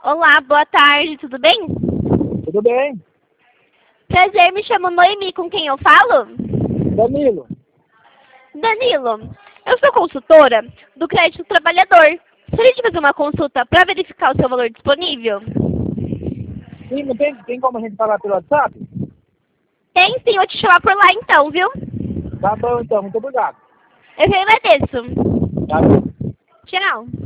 Olá, boa tarde, tudo bem? Tudo bem? Prazer, me chamo Noemi, com quem eu falo? Danilo. Danilo, eu sou consultora do Crédito Trabalhador. Gostaria de fazer uma consulta para verificar o seu valor disponível? Sim, não tem como a gente falar pelo WhatsApp? Tem sim, eu vou te chamar por lá então, viu? Tá bom então, muito obrigado. Eu que agradeço. Tá bom. Tchau.